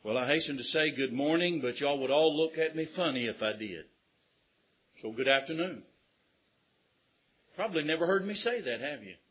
Well, I hasten to say good morning, but y'all would all look at me funny if I did. So good afternoon. Probably never heard me say that, have you?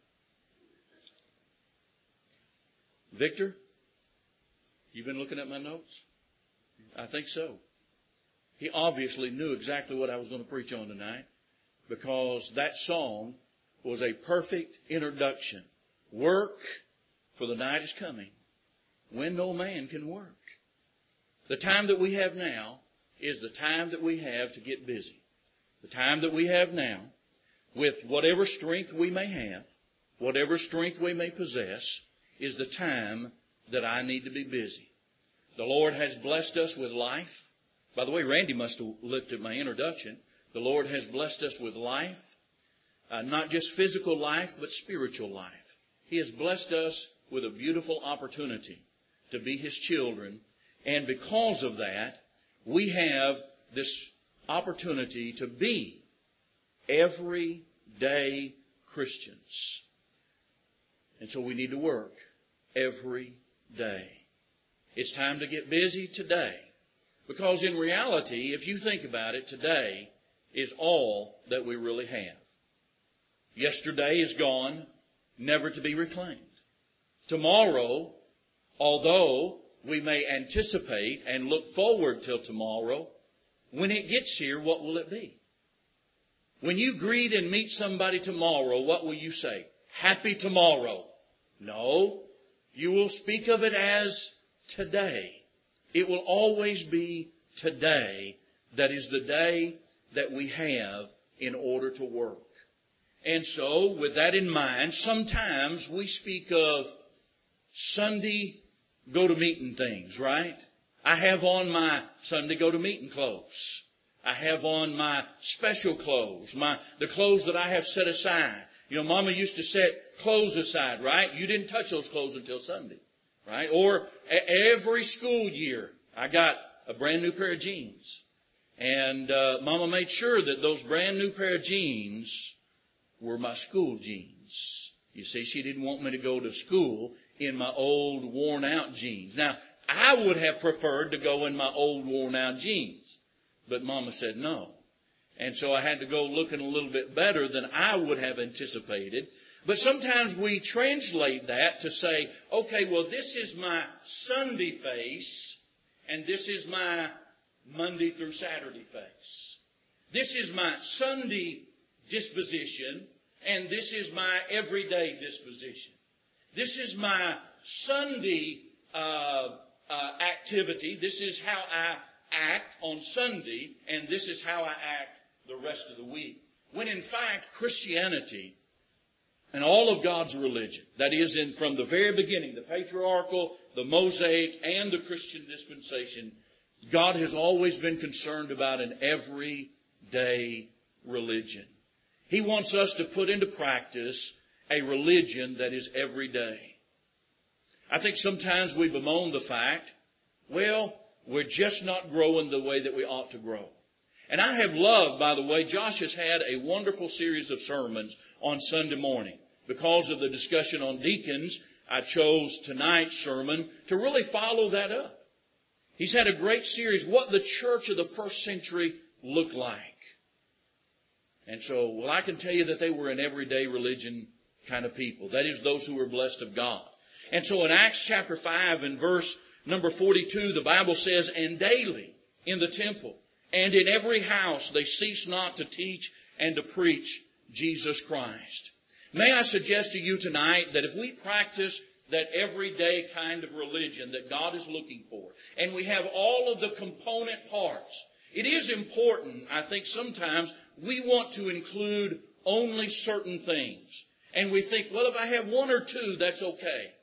Victor, you been looking at my notes? I think so. He obviously knew exactly what I was going to preach on tonight, because that song was a perfect introduction. Work, for the night is coming, when no man can work. The time that we have now is the time that we have to get busy. The time that we have now, with whatever strength we may have, whatever strength we may possess, is the time that I need to be busy. The Lord has blessed us with life. By the way, Randy must have looked at my introduction. The Lord has blessed us with life, not just physical life, but spiritual life. He has blessed us with a beautiful opportunity to be His children. And because of that, we have this opportunity to be everyday Christians. And so we need to work every day. It's time to get busy today. Because in reality, if you think about it, today is all that we really have. Yesterday is gone, never to be reclaimed. Tomorrow, although we may anticipate and look forward till tomorrow, when it gets here, what will it be? When you greet and meet somebody tomorrow, what will you say? Happy tomorrow. No, you will speak of it as today. It will always be today that is the day that we have in order to work. And so, with that in mind, sometimes we speak of Sunday go-to-meeting things, right? I have on my Sunday go-to-meeting clothes. I have on my special clothes, the clothes that I have set aside. You know, Mama used to set clothes aside, right? You didn't touch those clothes until Sunday, right? Or every school year, I got a brand new pair of jeans. And Mama made sure that those brand new pair of jeans were my school jeans. You see, she didn't want me to go to school in my old worn-out jeans. Now, I would have preferred to go in my old worn-out jeans. But Mama said no. And so I had to go looking a little bit better than I would have anticipated. But sometimes we translate that to say, okay, well, this is my Sunday face, and this is my Monday through Saturday face. This is my Sunday disposition, and this is my everyday disposition. This is my Sunday activity. This is how I act on Sunday, and this is how I act the rest of the week. When in fact, Christianity and all of God's religion, that is from the very beginning, the patriarchal, the Mosaic, and the Christian dispensation, God has always been concerned about an everyday religion. He wants us to put into practice a religion that is every day. I think sometimes we bemoan the fact, well, we're just not growing the way that we ought to grow. And I have loved, by the way, Josh has had a wonderful series of sermons on Sunday morning. Because of the discussion on deacons, I chose tonight's sermon to really follow that up. He's had a great series, What the Church of the First Century Looked Like. And so, well, I can tell you that they were an everyday religion kind of people. That is, those who were blessed of God. And so in Acts chapter 5 and verse number 42, the Bible says, and daily in the temple and in every house they cease not to teach and to preach Jesus Christ. May I suggest to you tonight that if we practice that everyday kind of religion that God is looking for, and we have all of the component parts, it is important, I think sometimes, we want to include only certain things. And we think, well, if I have one or two, that's okay.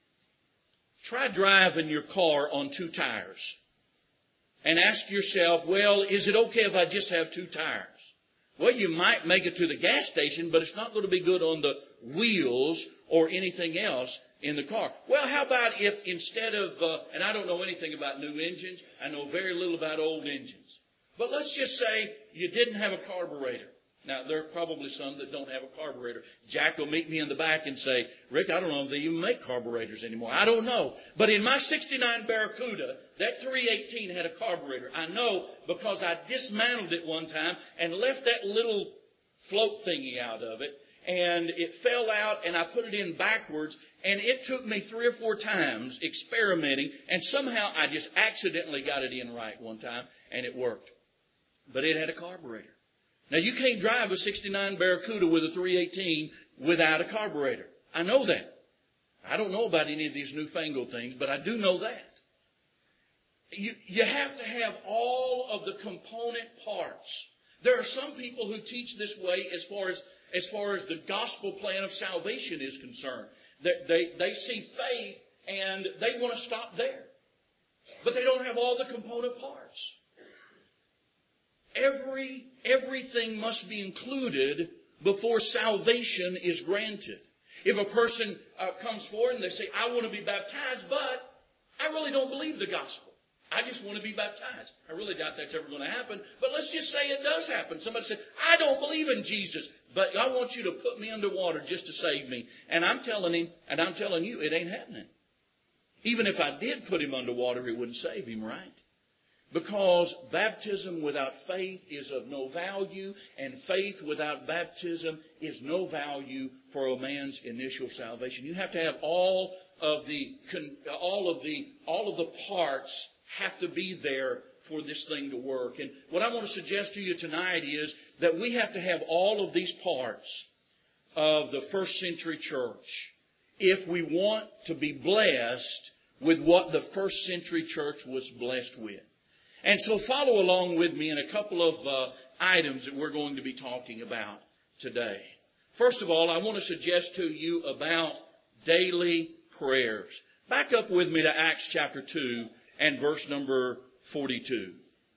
Try driving your car on 2 tires. And ask yourself, well, is it okay if I just have 2 tires? Well, you might make it to the gas station, but it's not going to be good on the wheels or anything else in the car. Well, how about if instead of, and I don't know anything about new engines, I know very little about old engines. But let's just say you didn't have a carburetor. Now, there are probably some that don't have a carburetor. Jack will meet me in the back and say, Rick, I don't know if they even make carburetors anymore. I don't know. But in my 69 Barracuda, that 318 had a carburetor. I know because I dismantled it one time and left that little float thingy out of it. And it fell out and I put it in backwards. And it took me 3 or 4 times experimenting. And somehow I just accidentally got it in right one time and it worked. But it had a carburetor. Now, you can't drive a 69 Barracuda with a 318 without a carburetor. I know that. I don't know about any of these newfangled things, but I do know that. You have to have all of the component parts. There are some people who teach this way as far as the gospel plan of salvation is concerned. They see faith and they want to stop there. But they don't have all the component parts. Everything must be included before salvation is granted. If a person comes forward and they say, I want to be baptized, but I really don't believe the gospel. I just want to be baptized. I really doubt that's ever going to happen. But let's just say it does happen. Somebody said, I don't believe in Jesus, but I want you to put me underwater just to save me. And I'm telling him, and I'm telling you, it ain't happening. Even if I did put him underwater, it wouldn't save him, right? Because baptism without faith is of no value, and faith without baptism is no value for a man's initial salvation. You have to have all of the parts have to be there for this thing to work. And what I want to suggest to you tonight is that we have to have all of these parts of the first century church if we want to be blessed with what the first century church was blessed with. And so follow along with me in a couple of items that we're going to be talking about today. First of all, I want to suggest to you about daily prayers. Back up with me to Acts chapter 2 and verse number 42.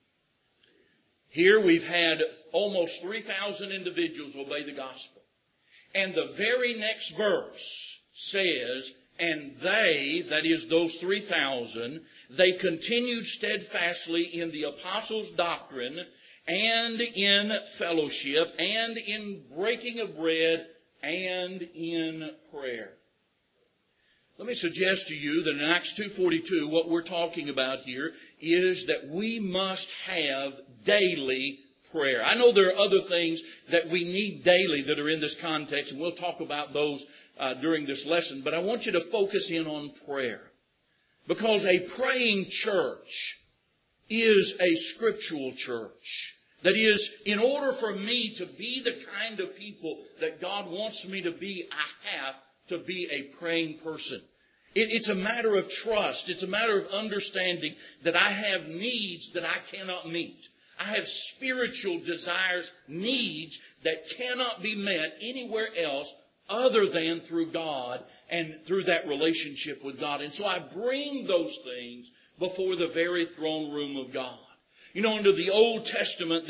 Here we've had almost 3,000 individuals obey the gospel. And the very next verse says, and they, that is those 3,000, they continued steadfastly in the apostles' doctrine and in fellowship and in breaking of bread and in prayer. Let me suggest to you that in Acts 2:42, what we're talking about here is that we must have daily prayer. I know there are other things that we need daily that are in this context, and we'll talk about those during this lesson, but I want you to focus in on prayer. Because a praying church is a scriptural church. That is, in order for me to be the kind of people that God wants me to be, I have to be a praying person. It's a matter of trust. It's a matter of understanding that I have needs that I cannot meet. I have spiritual desires, needs that cannot be met anywhere else other than through God and through that relationship with God. And so I bring those things before the very throne room of God. You know, under the Old Testament,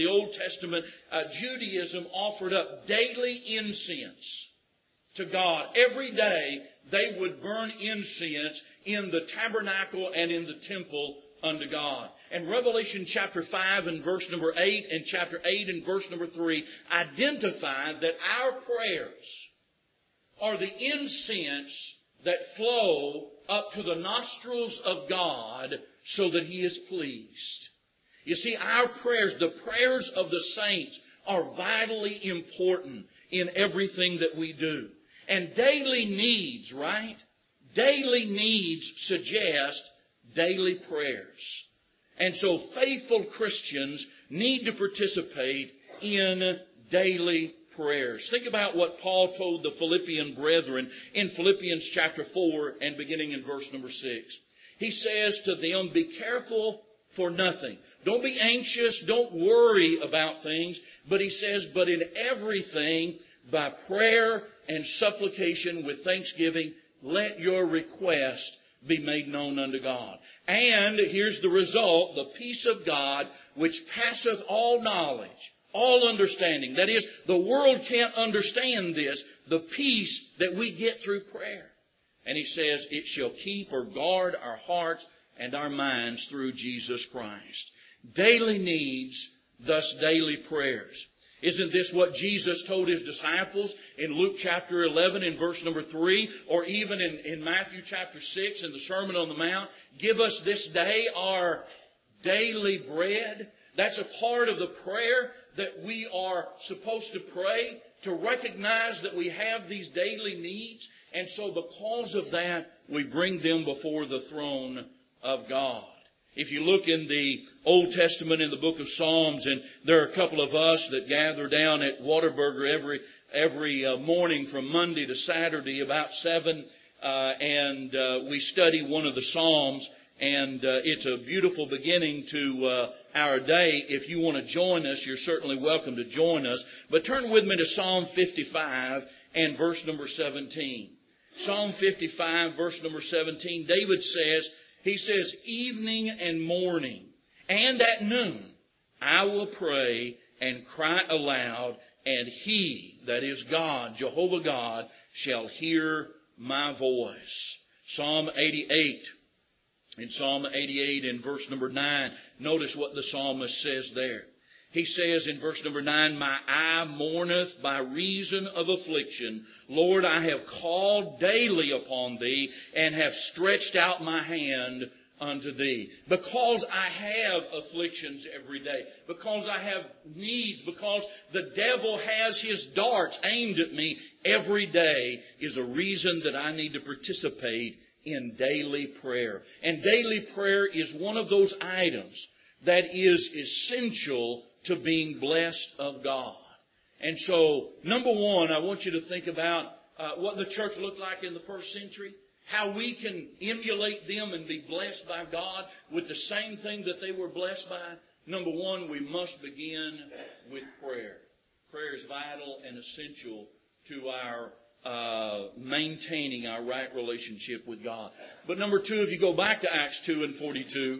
Judaism offered up daily incense to God. Every day they would burn incense in the tabernacle and in the temple unto God. And Revelation chapter 5 and verse number 8 and chapter 8 and verse number 3 identify that our prayers are the incense that flow up to the nostrils of God so that He is pleased. You see, our prayers, the prayers of the saints, are vitally important in everything that we do. And daily needs, right? Daily needs suggest daily prayers. And so faithful Christians need to participate in daily prayers. Think about what Paul told the Philippian brethren in Philippians chapter 4 and beginning in verse number 6. He says to them, be careful for nothing. Don't be anxious. Don't worry about things. But he says, but in everything, by prayer and supplication with thanksgiving, let your request be made known unto God. And here's the result, the peace of God, which passeth all knowledge, all understanding. That is, the world can't understand this, the peace that we get through prayer. And he says, it shall keep or guard our hearts and our minds through Jesus Christ. Daily needs, thus daily prayers. Isn't this what Jesus told His disciples in Luke chapter 11 in verse number 3, or even in Matthew chapter 6 in the Sermon on the Mount? Give us this day our daily bread. That's a part of the prayer that we are supposed to pray, to recognize that we have these daily needs. And so because of that, we bring them before the throne of God. If you look in the Old Testament in the book of Psalms, and there are a couple of us that gather down at Whataburger every morning from Monday to Saturday about 7, and we study one of the Psalms, and it's a beautiful beginning to our day. If you want to join us, you're certainly welcome to join us. But turn with me to Psalm 55 and verse number 17. Psalm 55, verse number 17, David says, he says, evening and morning and at noon I will pray and cry aloud, and He, that is God, Jehovah God, shall hear my voice. Psalm 88. In Psalm 88 in verse number 9, notice what the psalmist says there. He says in verse number 9, my eye mourneth by reason of affliction. Lord, I have called daily upon Thee, and have stretched out my hand unto Thee. Because I have afflictions every day, because I have needs, because the devil has his darts aimed at me every day, is a reason that I need to participate in daily prayer. And daily prayer is one of those items that is essential to being blessed of God. And so, number one, I want you to think about what the church looked like in the first century, how we can emulate them and be blessed by God with the same thing that they were blessed by. Number one, we must begin with prayer. Prayer is vital and essential to our maintaining our right relationship with God. But number two, if you go back to Acts 2 and 42,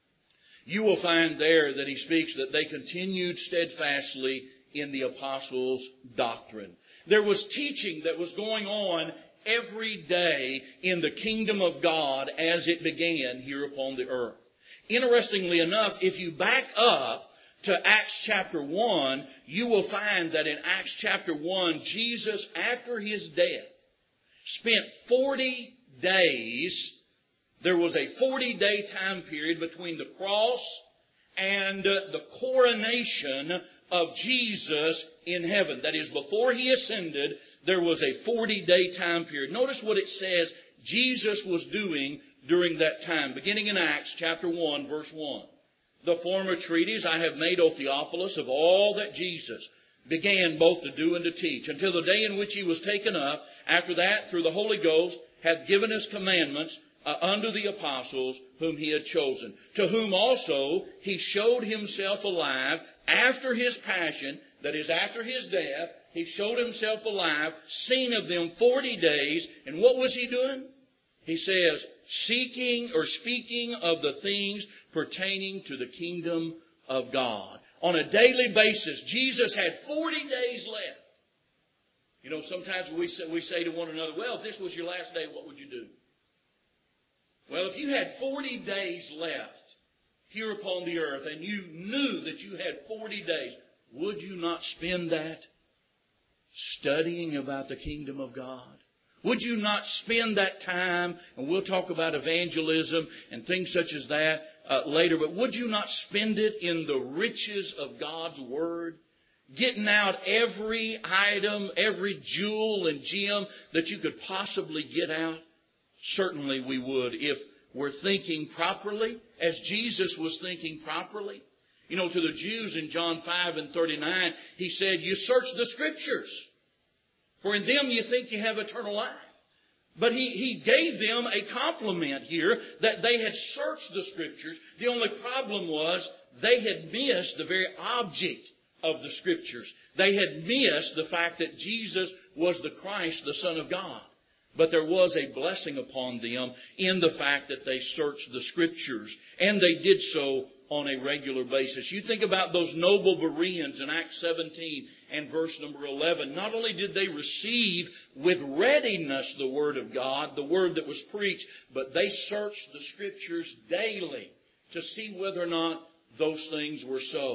you will find there that he speaks that they continued steadfastly in the apostles' doctrine. There was teaching that was going on every day in the kingdom of God as it began here upon the earth. Interestingly enough, if you back up to Acts chapter 1, you will find that in Acts chapter 1, Jesus, after His death, spent 40 days. There was a 40-day time period between the cross and the coronation of Jesus in heaven. That is, before He ascended, there was a 40-day time period. Notice what it says Jesus was doing during that time. Beginning in Acts chapter 1, verse 1. The former treatise I have made, O Theophilus, of all that Jesus began both to do and to teach, until the day in which He was taken up. After that, through the Holy Ghost, hath given us commandments unto the apostles whom He had chosen, to whom also He showed Himself alive after His passion, that is, after His death. He showed Himself alive, seen of them 40 days. And what was He doing? He says, seeking or speaking of the things pertaining to the kingdom of God. On a daily basis, Jesus had 40 days left. You know, sometimes we say to one another, well, if this was your last day, what would you do? Well, if you had 40 days left here upon the earth, and you knew that you had 40 days, would you not spend that studying about the kingdom of God? Would you not spend that time, and we'll talk about evangelism and things such as that later, but would you not spend it in the riches of God's Word? Getting out every item, every jewel and gem that you could possibly get out? Certainly we would, if we're thinking properly, as Jesus was thinking properly. You know, to the Jews in John 5 and 39, He said, you search the Scriptures, for in them you think you have eternal life. But He gave them a compliment here that they had searched the Scriptures. The only problem was they had missed the very object of the Scriptures. They had missed the fact that Jesus was the Christ, the Son of God. But there was a blessing upon them in the fact that they searched the Scriptures. And they did so on a regular basis. You think about those noble Bereans in Acts 17 and verse number 11. Not only did they receive with readiness the Word of God, the Word that was preached, but they searched the Scriptures daily to see whether or not those things were so.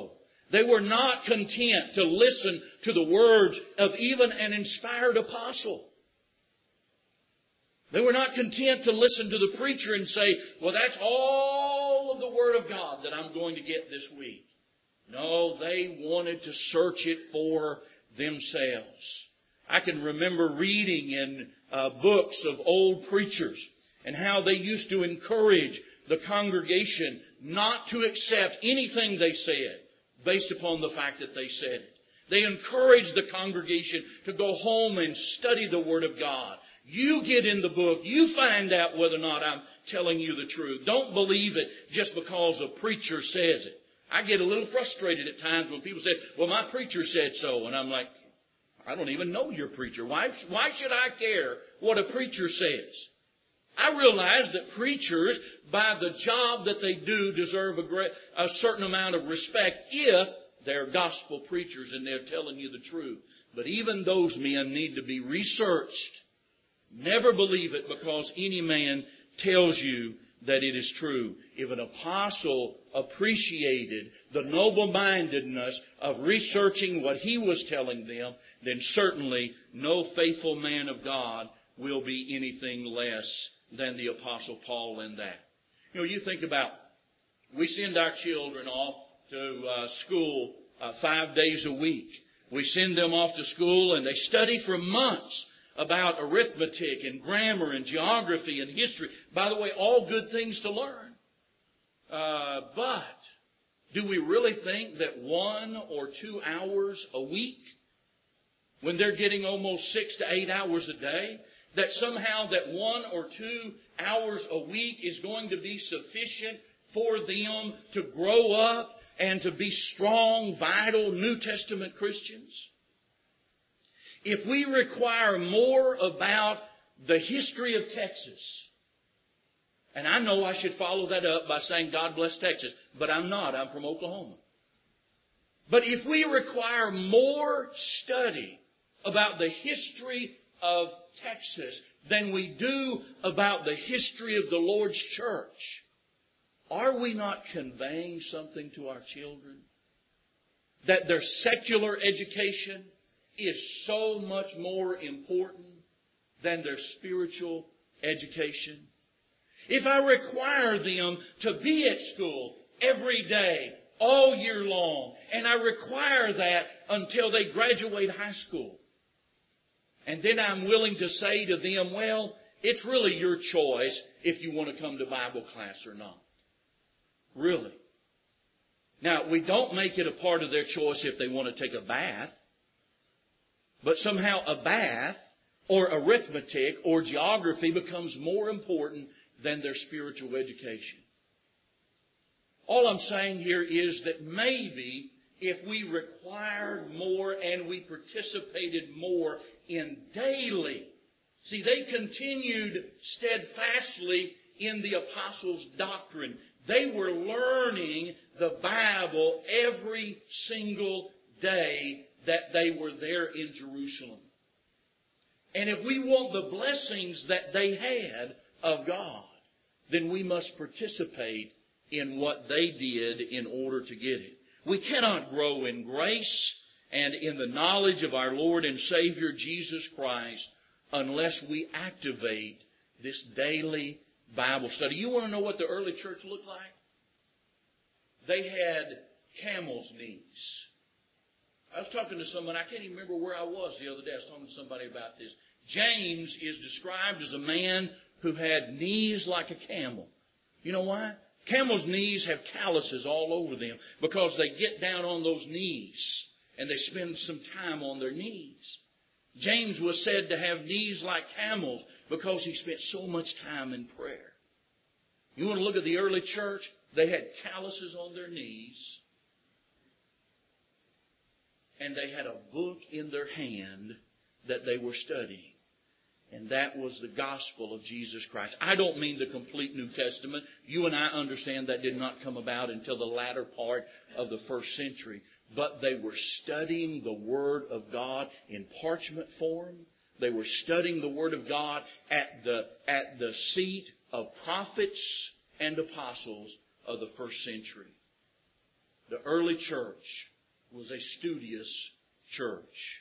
They were not content to listen to the words of even an inspired apostle. They were not content to listen to the preacher and say, well, that's all of the Word of God that I'm going to get this week. No, they wanted to search it for themselves. I can remember reading in books of old preachers and how they used to encourage the congregation not to accept anything they said based upon the fact that they said it. They encouraged the congregation to go home and study the Word of God. You get in the book. You find out whether or not I'm telling you the truth. Don't believe it just because a preacher says it. I get a little frustrated at times when people say, well, my preacher said so. And I'm like, I don't even know your preacher. Why should I care what a preacher says? I realize that preachers, by the job that they do, deserve a certain amount of respect if they're gospel preachers and they're telling you the truth. But even those men need to be researched. Never believe it because any man tells you that it is true. If an apostle appreciated the noble-mindedness of researching what he was telling them, then certainly no faithful man of God will be anything less than the Apostle Paul in that. You know, you think about, we send our children off to school 5 days a week. We send them off to school and they study for months about arithmetic and grammar and geography and history. By the way, all good things to learn. But do we really think that 1 or 2 hours a week, when they're getting almost 6 to 8 hours a day, that somehow that 1 or 2 hours a week is going to be sufficient for them to grow up and to be strong, vital New Testament Christians? If we require more about the history of Texas, and I know I should follow that up by saying God bless Texas, but I'm not. I'm from Oklahoma. But if we require more study about the history of Texas than we do about the history of the Lord's church, are we not conveying something to our children? That their secular education is so much more important than their spiritual education? If I require them to be at school every day, all year long, and I require that until they graduate high school, and then I'm willing to say to them, well, it's really your choice if you want to come to Bible class or not. Really. Now, we don't make it a part of their choice if they want to take a bath. But somehow a bath or arithmetic or geography becomes more important than their spiritual education. All I'm saying here is that maybe if we required more and we participated more in daily. See, they continued steadfastly in the apostles' doctrine. They were learning the Bible every single day that they were there in Jerusalem. And if we want the blessings that they had of God, then we must participate in what they did in order to get it. We cannot grow in grace and in the knowledge of our Lord and Savior Jesus Christ unless we activate this daily Bible study. You want to know what the early church looked like? They had camel's knees. I was talking to someone, I can't even remember where I was the other day. I was talking to somebody about this. James is described as a man who had knees like a camel. You know why? Camel's knees have calluses all over them because they get down on those knees and they spend some time on their knees. James was said to have knees like camels because he spent so much time in prayer. You want to look at the early church? They had calluses on their knees. And they had a book in their hand that they were studying. And that was the gospel of Jesus Christ. I don't mean the complete New Testament. You and I understand that did not come about until the latter part of the first century. But they were studying the Word of God in parchment form. They were studying the Word of God at the seat of prophets and apostles of the first century. The early church was a studious church.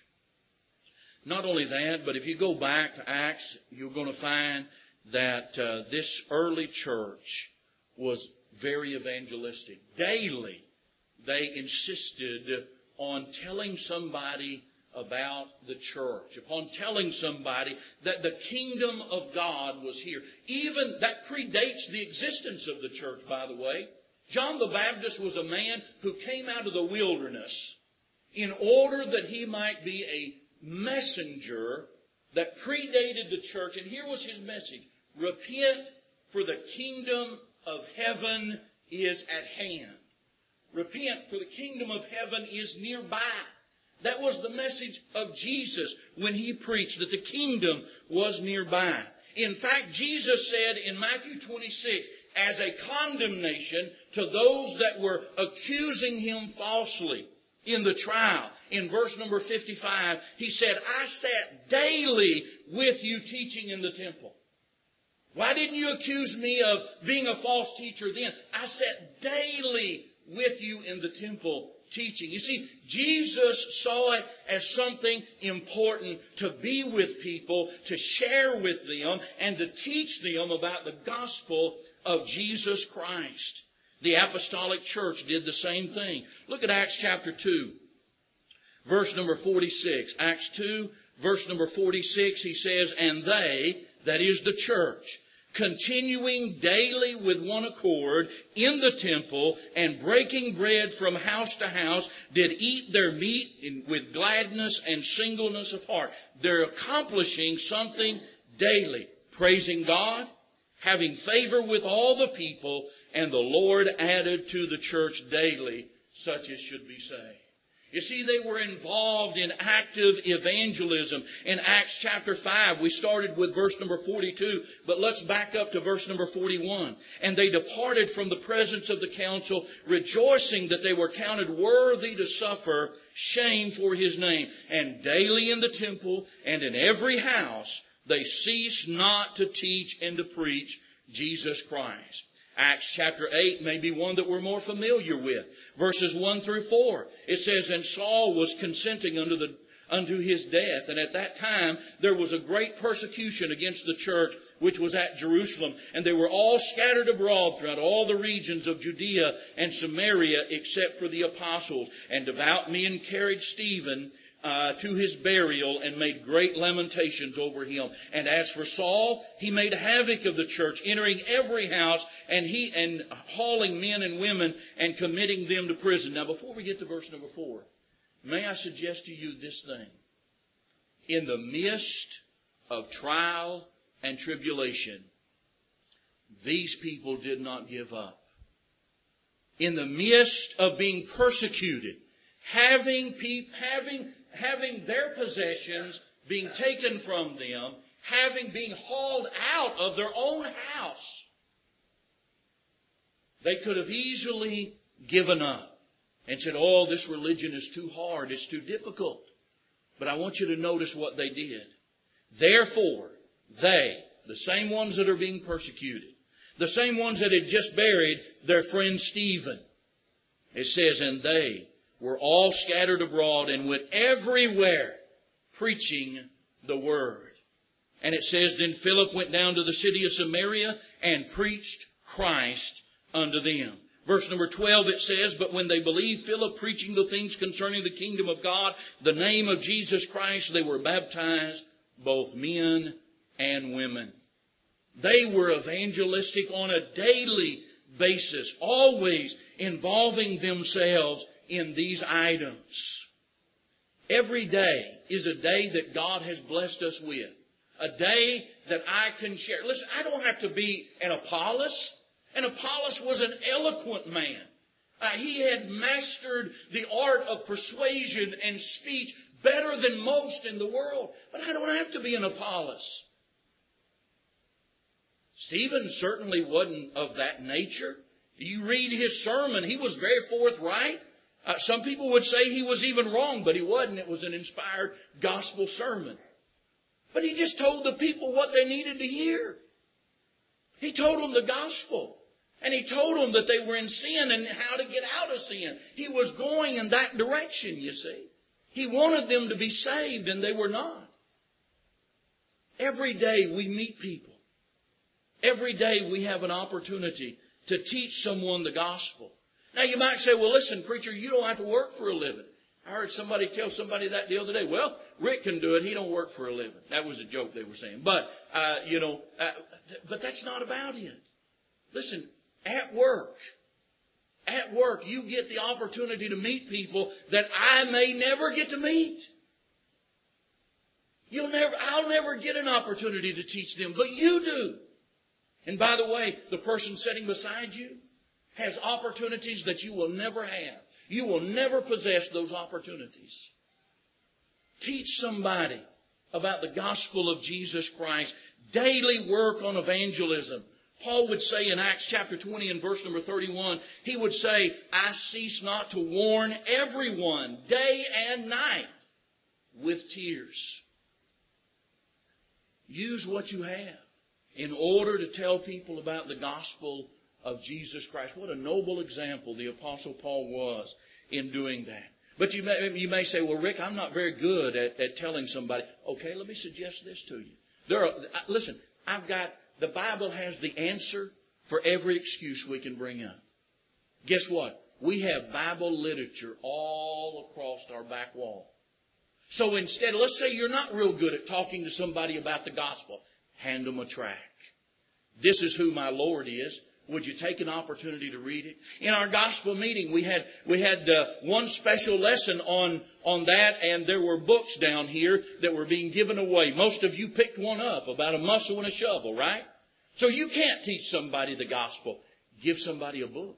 Not only that, but if you go back to Acts, you're going to find that this early church was very evangelistic. Daily, they insisted on telling somebody about the church, upon telling somebody that the kingdom of God was here. Even that predates the existence of the church, by the way. John the Baptist was a man who came out of the wilderness in order that he might be a messenger that predated the church. And here was his message: repent, for the kingdom of heaven is at hand. Repent, for the kingdom of heaven is nearby. That was the message of Jesus when He preached, that the kingdom was nearby. In fact, Jesus said in Matthew 26, as a condemnation to those that were accusing Him falsely in the trial, in verse number 55, He said, I sat daily with you teaching in the temple. Why didn't you accuse me of being a false teacher then? I sat daily with you in the temple teaching. You see, Jesus saw it as something important to be with people, to share with them, and to teach them about the gospel of Jesus Christ. The apostolic church did the same thing. Look at Acts chapter 2, verse number 46. Acts 2, verse number 46, he says, and they, that is the church, continuing daily with one accord in the temple and breaking bread from house to house, did eat their meat with gladness and singleness of heart. They're accomplishing something daily, praising God, having favor with all the people, and the Lord added to the church daily such as should be saved. You see, they were involved in active evangelism. In Acts chapter 5, we started with verse number 42, but let's back up to verse number 41. And they departed from the presence of the council, rejoicing that they were counted worthy to suffer shame for His name. And daily in the temple and in every house, they ceased not to teach and to preach Jesus Christ. Acts chapter 8 may be one that we're more familiar with. Verses 1 through 4. It says, and Saul was consenting unto his death. And at that time there was a great persecution against the church which was at Jerusalem. And they were all scattered abroad throughout all the regions of Judea and Samaria except for the apostles. And devout men carried Stephen to his burial and made great lamentations over him. And as for Saul, he made havoc of the church, entering every house and hauling men and women and committing them to prison. Now, before we get to verse number 4, may I suggest to you this thing. In the midst of trial and tribulation, these people did not give up. In the midst of being persecuted, having their possessions being taken from them, having been hauled out of their own house, they could have easily given up and said, oh, this religion is too hard, it's too difficult. But I want you to notice what they did. Therefore, they, the same ones that are being persecuted, the same ones that had just buried their friend Stephen, it says, and they were all scattered abroad and went everywhere preaching the word. And it says, then Philip went down to the city of Samaria and preached Christ unto them. Verse number 12, it says, but when they believed Philip preaching the things concerning the kingdom of God, the name of Jesus Christ, they were baptized, both men and women. They were evangelistic on a daily basis, always involving themselves in these items. Every day is a day that God has blessed us with. A day that I can share. Listen, I don't have to be an Apollos. And Apollos was an eloquent man. He had mastered the art of persuasion and speech better than most in the world. But I don't have to be an Apollos. Stephen certainly wasn't of that nature. You read his sermon, he was very forthright. Some people would say he was even wrong, but he wasn't. It was an inspired gospel sermon. But he just told the people what they needed to hear. He told them the gospel. And He told them that they were in sin and how to get out of sin. He was going in that direction, you see. He wanted them to be saved, and they were not. Every day we meet people. Every day we have an opportunity to teach someone the gospel. Now you might say, well, listen, preacher, you don't have to work for a living. I heard somebody tell somebody that the other day. Well, Rick can do it. He don't work for a living. That was a joke they were saying. But, but that's not about it. Listen, at work, you get the opportunity to meet people that I may never get to meet. I'll never get an opportunity to teach them, but you do. And by the way, the person sitting beside you has opportunities that you will never have. You will never possess those opportunities. Teach somebody about the gospel of Jesus Christ. Daily work on evangelism. Paul would say in Acts chapter 20 and verse number 31, he would say, I cease not to warn everyone day and night with tears. Use what you have in order to tell people about the gospel of Jesus Christ. What a noble example the Apostle Paul was in doing that. But you may say, well, Rick, I'm not very good at telling somebody. Okay, let me suggest this to you. Listen, the Bible has the answer for every excuse we can bring up. Guess what? We have Bible literature all across our back wall. So instead, let's say you're not real good at talking to somebody about the gospel. Hand them a tract. This is who my Lord is. Would you take an opportunity to read it? In our gospel meeting, we had one special lesson on that, and there were books down here that were being given away. Most of you picked one up about a muscle and a shovel, right? So you can't teach somebody the gospel. Give somebody a book.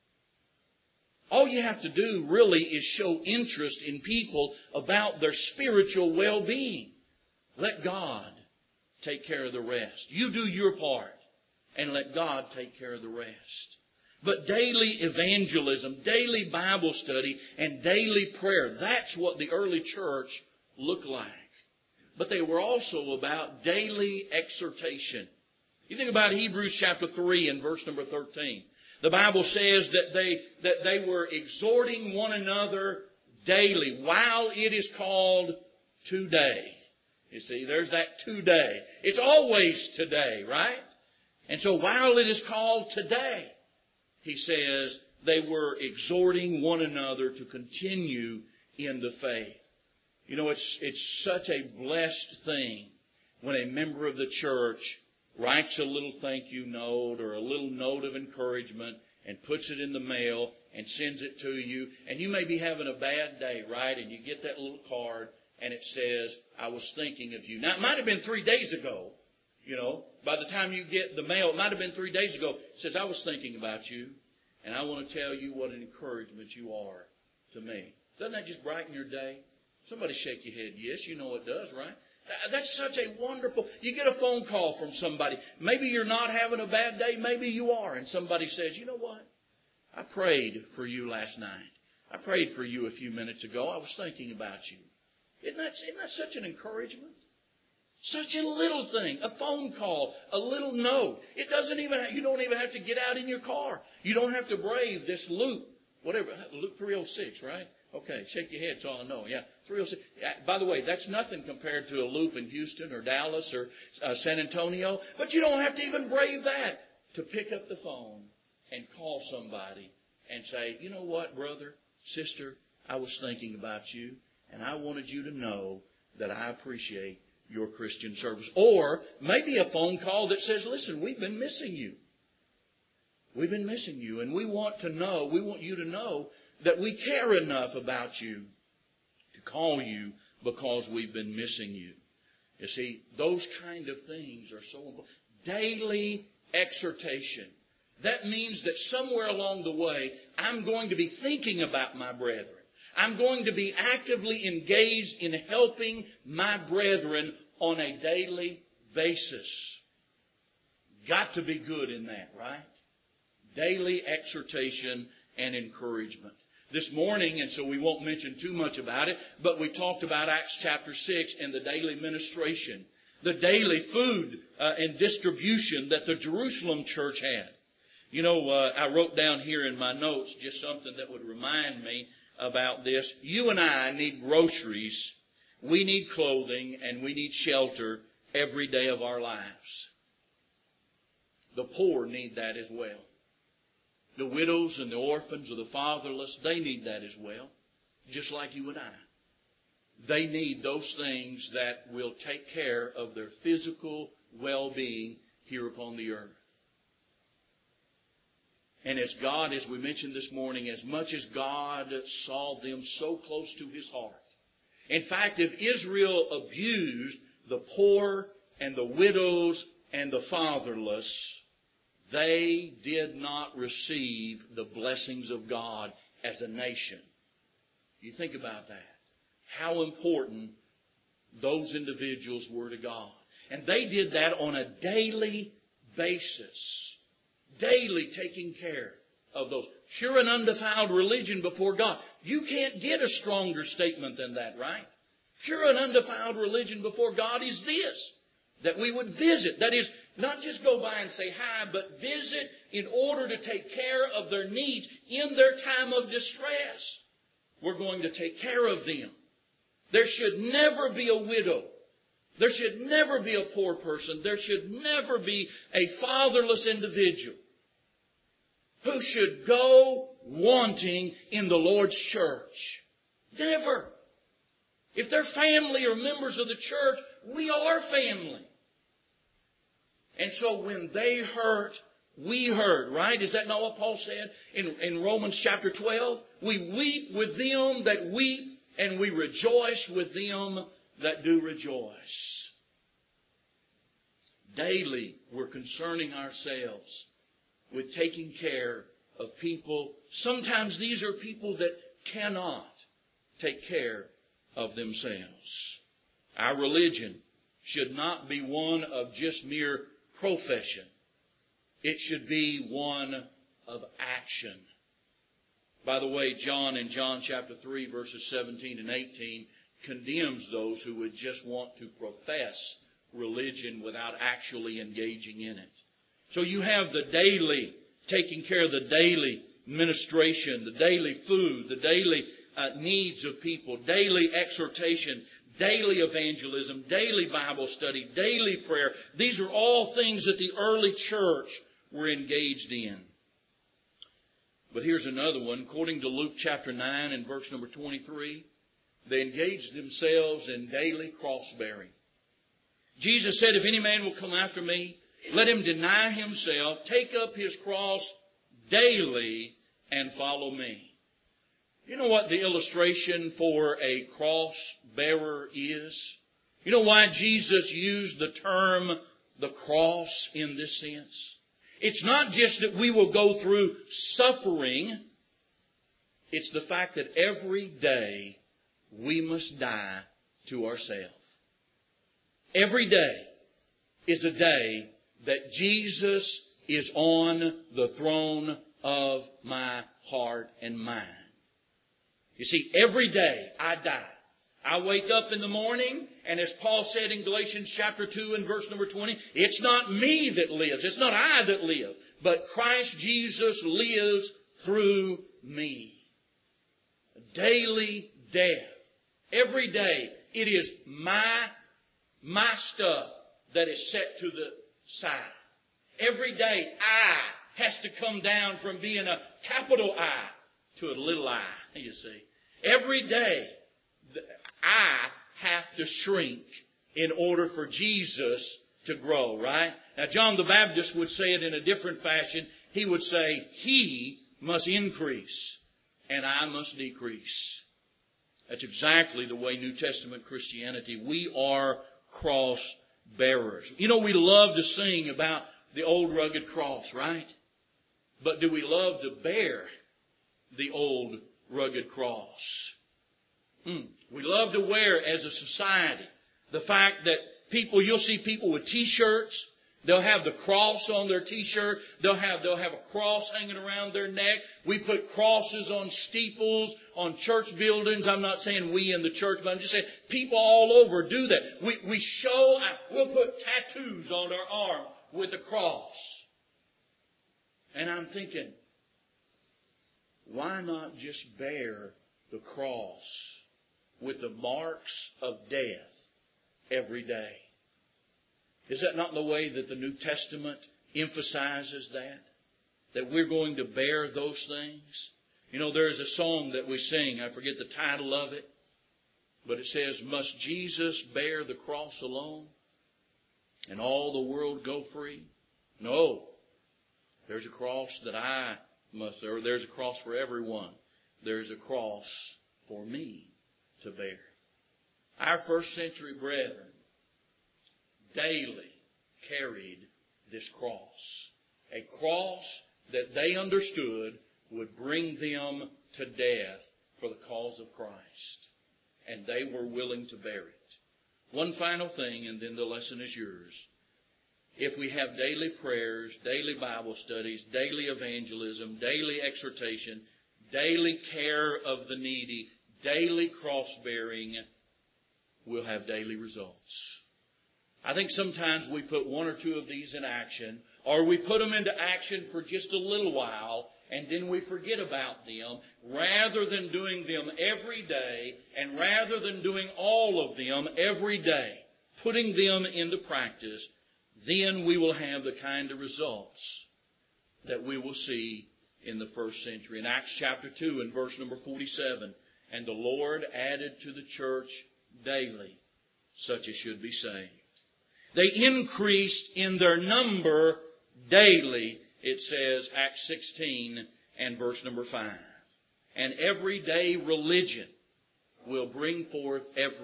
All you have to do really is show interest in people about their spiritual well-being. Let God take care of the rest. You do your part and let God take care of the rest. But daily evangelism, daily Bible study, and daily prayer, that's what the early church looked like. But they were also about daily exhortation. You think about Hebrews chapter 3 and verse number 13. The Bible says that they were exhorting one another daily while it is called today. You see, there's that today. It's always today, right? And so while it is called today, he says they were exhorting one another to continue in the faith. You know, it's such a blessed thing when a member of the church writes a little thank you note or a little note of encouragement and puts it in the mail and sends it to you. And you may be having a bad day, right? And you get that little card and it says, I was thinking of you. Now, it might have been 3 days ago. You know, by the time you get the mail, it might have been 3 days ago. It says, I was thinking about you, and I want to tell you what an encouragement you are to me. Doesn't that just brighten your day? Somebody shake your head. Yes, you know it does, right? That's such a wonderful... You get a phone call from somebody. Maybe you're not having a bad day. Maybe you are. And somebody says, you know what? I prayed for you last night. I prayed for you a few minutes ago. I was thinking about you. Isn't that such an encouragement? Such a little thing, a phone call, a little note. You don't even have to get out in your car. You don't have to brave this loop, whatever, Loop 306, right? Okay, shake your head, it's all I know. Yeah, 306. By the way, that's nothing compared to a loop in Houston or Dallas or San Antonio. But you don't have to even brave that to pick up the phone and call somebody and say, you know what, brother, sister, I was thinking about you, and I wanted you to know that I appreciate your Christian service. Or maybe a phone call that says, listen, we've been missing you. We've been missing you, and we want you to know that we care enough about you to call you because we've been missing you. You see, those kind of things are so important. Daily exhortation. That means that somewhere along the way, I'm going to be thinking about my brethren. I'm going to be actively engaged in helping my brethren on a daily basis. Got to be good in that, right? Daily exhortation and encouragement. This morning, and so we won't mention too much about it, but we talked about Acts chapter 6 and the daily ministration, the daily food and distribution that the Jerusalem church had. You know, I wrote down here in my notes just something that would remind me about this. You and I need groceries, we need clothing, and we need shelter every day of our lives. The poor need that as well. The widows and the orphans or the fatherless, they need that as well, just like you and I. They need those things that will take care of their physical well-being here upon the earth. And as God, as we mentioned this morning, as much as God saw them so close to His heart. In fact, if Israel abused the poor and the widows and the fatherless, they did not receive the blessings of God as a nation. You think about that. How important those individuals were to God. And they did that on a daily basis. Daily taking care of those. Pure and undefiled religion before God. You can't get a stronger statement than that, right? Pure and undefiled religion before God is this. That we would visit. That is, not just go by and say hi, but visit in order to take care of their needs in their time of distress. We're going to take care of them. There should never be a widow. There should never be a poor person. There should never be a fatherless individual who should go wanting in the Lord's church. Never. If they're family or members of the church, we are family. And so when they hurt, we hurt, right? Is that not what Paul said in Romans chapter 12? We weep with them that weep, and we rejoice with them that do rejoice. Daily, we're concerning ourselves with taking care of people. Sometimes these are people that cannot take care of themselves. Our religion should not be one of just mere profession. It should be one of action. By the way, John in John chapter 3 verses 17 and 18 condemns those who would just want to profess religion without actually engaging in it. So you have the daily, taking care of the daily ministration, the daily food, the daily needs of people, daily exhortation, daily evangelism, daily Bible study, daily prayer. These are all things that the early church were engaged in. But here's another one. According to Luke chapter 9 and verse number 23, they engaged themselves in daily cross-bearing. Jesus said, if any man will come after me, let him deny himself, take up his cross daily, and follow me. You know what the illustration for a cross bearer is? You know why Jesus used the term the cross in this sense? It's not just that we will go through suffering. It's the fact that every day we must die to ourselves. Every day is a day that Jesus is on the throne of my heart and mind. You see, every day I die. I wake up in the morning, and as Paul said in Galatians chapter 2 and verse number 20, it's not me that lives, it's not I that live, but Christ Jesus lives through me. Daily death. Every day it is my stuff that is set to the side. Every day I has to come down from being a capital I to a little I, you see. Every day I have to shrink in order for Jesus to grow, right? Now, John the Baptist would say it in a different fashion. He would say, He must increase and I must decrease. That's exactly the way New Testament Christianity, we are cross bearers. You know, we love to sing about the old rugged cross, right? But do we love to bear the old rugged cross? We love to wear as a society the fact that people, you'll see people with T-shirts. They'll have the cross on their T-shirt. They'll have a cross hanging around their neck. We put crosses on steeples, on church buildings. I'm not saying we in the church, but I'm just saying people all over do that. We'll put tattoos on our arm with a cross. And I'm thinking, why not just bear the cross with the marks of death every day? Is that not the way that the New Testament emphasizes that? That we're going to bear those things? You know, there's a song that we sing, I forget the title of it, but it says, must Jesus bear the cross alone and all the world go free? No. There's a cross that I must, or there's a cross for everyone. There's a cross for me to bear. Our first century brethren daily carried this cross. A cross that they understood would bring them to death for the cause of Christ. And they were willing to bear it. One final thing, and then the lesson is yours. If we have daily prayers, daily Bible studies, daily evangelism, daily exhortation, daily care of the needy, daily cross-bearing, we'll have daily results. I think sometimes we put one or two of these in action, or we put them into action for just a little while, and then we forget about them, rather than doing them every day, and rather than doing all of them every day, putting them into practice, then we will have the kind of results that we will see in the first century. In Acts chapter 2 and verse number 47, and the Lord added to the church daily such as should be saved. They increased in their number daily, it says, Acts 16 and verse number 5. And everyday religion will bring forth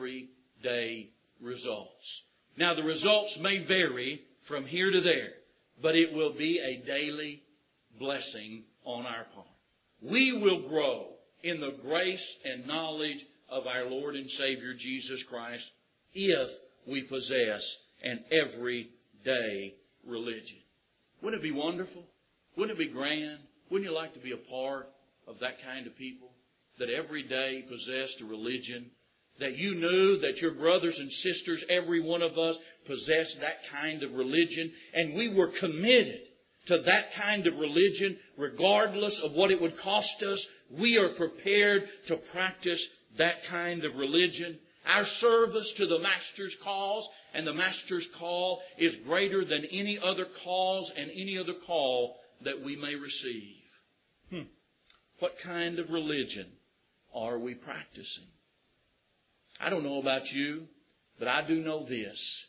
everyday results. Now the results may vary from here to there, but it will be a daily blessing on our part. We will grow in the grace and knowledge of our Lord and Savior Jesus Christ if we possess an everyday religion. Wouldn't it be wonderful? Wouldn't it be grand? Wouldn't you like to be a part of that kind of people that every day possessed a religion? That you knew that your brothers and sisters, every one of us, possessed that kind of religion, and we were committed to that kind of religion regardless of what it would cost us. We are prepared to practice that kind of religion. Our service to the Master's cause, and the Master's call is greater than any other cause and any other call that we may receive. What kind of religion are we practicing? I don't know about you, but I do know this.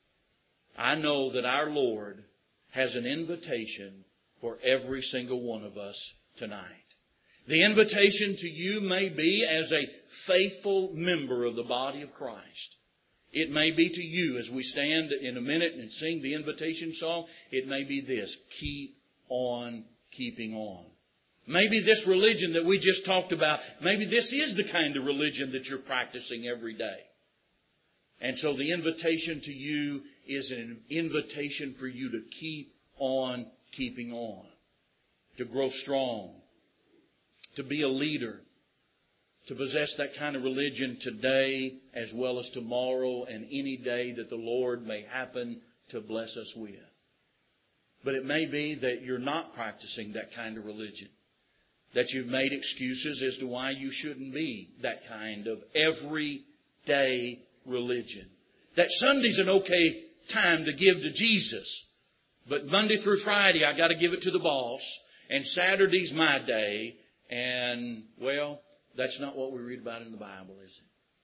I know that our Lord has an invitation for every single one of us tonight. The invitation to you may be as a faithful member of the body of Christ. It may be to you as we stand in a minute and sing the invitation song. It may be this: keep on keeping on. Maybe this religion that we just talked about, maybe this is the kind of religion that you're practicing every day. And so the invitation to you is an invitation for you to keep on keeping on, to grow strong, to be a leader, to possess that kind of religion today as well as tomorrow and any day that the Lord may happen to bless us with. But it may be that you're not practicing that kind of religion, that you've made excuses as to why you shouldn't be that kind of everyday religion. That Sunday's an okay time to give to Jesus, but Monday through Friday I got to give it to the boss, and Saturday's my day, and well, that's not what we read about in the Bible, is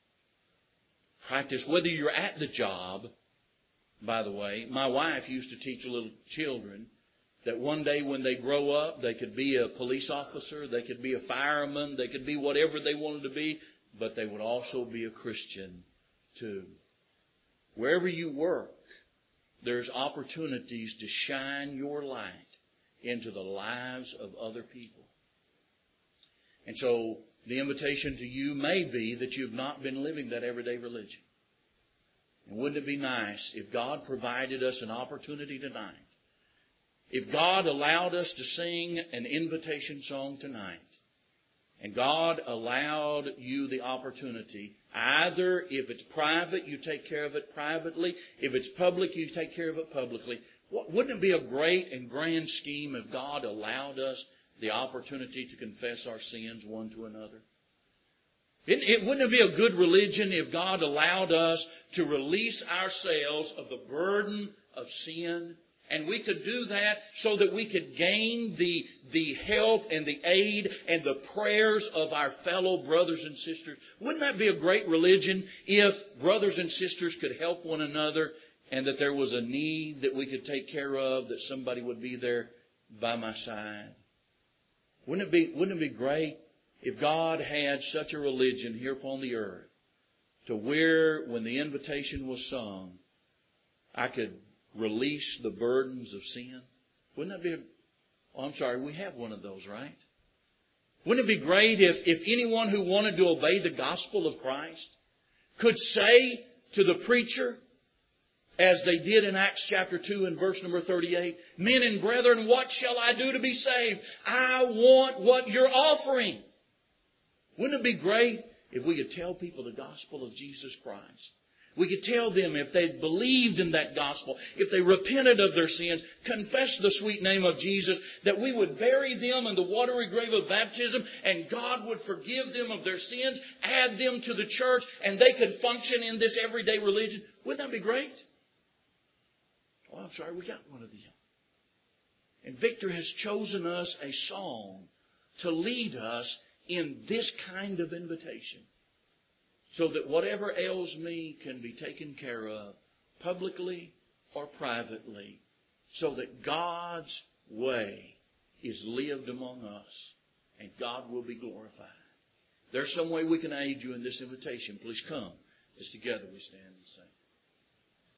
it? Practice, whether you're at the job. By the way, my wife used to teach little children that one day when they grow up, they could be a police officer, they could be a fireman, they could be whatever they wanted to be, but they would also be a Christian too. Wherever you work, there's opportunities to shine your light into the lives of other people. And so the invitation to you may be that you've not been living that everyday religion. And wouldn't it be nice if God provided us an opportunity tonight? If God allowed us to sing an invitation song tonight, and God allowed you the opportunity, either if it's private, you take care of it privately. If it's public, you take care of it publicly. Wouldn't it be a great and grand scheme if God allowed us the opportunity to confess our sins one to another? Wouldn't it be a good religion if God allowed us to release ourselves of the burden of sin? And we could do that so that we could gain the help and the aid and the prayers of our fellow brothers and sisters. Wouldn't that be a great religion if brothers and sisters could help one another and that there was a need that we could take care of, that somebody would be there by my side? Wouldn't it be great if God had such a religion here upon the earth to where when the invitation was sung, I could release the burdens of sin? Wouldn't that be we have one of those, right? Wouldn't it be great if anyone who wanted to obey the gospel of Christ could say to the preacher, as they did in Acts chapter 2 and verse number 38, "Men and brethren, what shall I do to be saved? I want what you're offering." Wouldn't it be great if we could tell people the gospel of Jesus Christ? We could tell them if they believed in that gospel, if they repented of their sins, confessed the sweet name of Jesus, that we would bury them in the watery grave of baptism and God would forgive them of their sins, add them to the church, and they could function in this everyday religion. Wouldn't that be great? We got one of them. And Victor has chosen us a song to lead us in this kind of invitation, so that whatever ails me can be taken care of, publicly or privately, so that God's way is lived among us and God will be glorified. There's some way we can aid you in this invitation. Please come as together we stand and sing.